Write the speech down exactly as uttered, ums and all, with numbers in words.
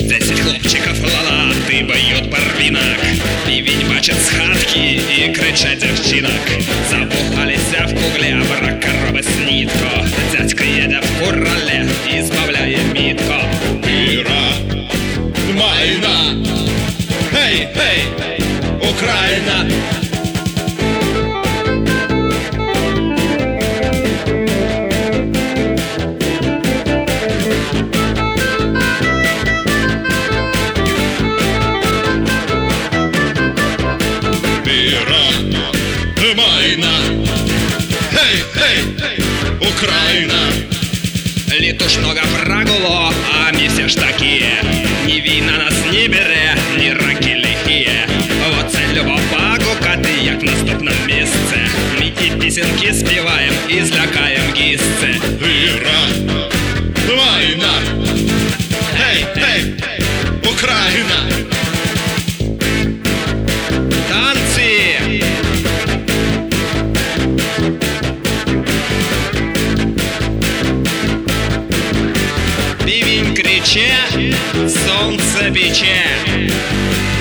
Десять хлопчиків лалати б'ють барвінок. Півень бачить з хатки і кричать дівчинок. Запухалися в куглі, а брака робить снідко. Дядько їде в курале і збавляє мітко. Міра, майна, гей, гей, Україна. Майна, гей, гей, Україна. Літушного врагуло, а ми все ж такі. Ні війна нас не бере, ні раки лихі. Оце любов погукати, як в наступному місце. Ми і пісеньки співаєм, і злякаєм гісце. Віра, майна, гей, гей, Україна. Танці! Півень криче, сонце пече.